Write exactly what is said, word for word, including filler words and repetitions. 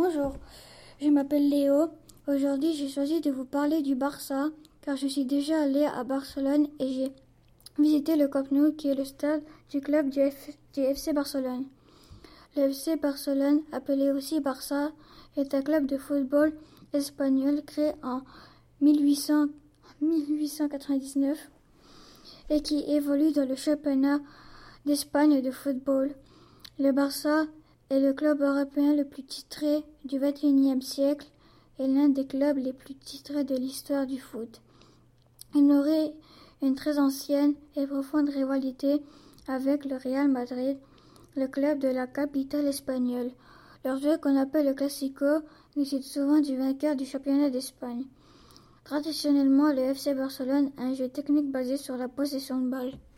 Bonjour, je m'appelle Léo. Aujourd'hui, j'ai choisi de vous parler du Barça, car je suis déjà allé à Barcelone et j'ai visité le Camp Nou, qui est le stade du club du, F... du F C Barcelone. Le F C Barcelone, appelé aussi Barça, est un club de football espagnol créé en mille huit cents... mille huit cent quatre-vingt-dix-neuf et qui évolue dans le championnat d'Espagne de football. Le Barça est le club européen le plus titré du vingt et unième siècle et l'un des clubs les plus titrés de l'histoire du foot. Il nourrit une très ancienne et profonde rivalité avec le Real Madrid, le club de la capitale espagnole. Leur jeu, qu'on appelle le Clasico, décide souvent du vainqueur du championnat d'Espagne. Traditionnellement, le F C Barcelone a un jeu technique basé sur la possession de balle.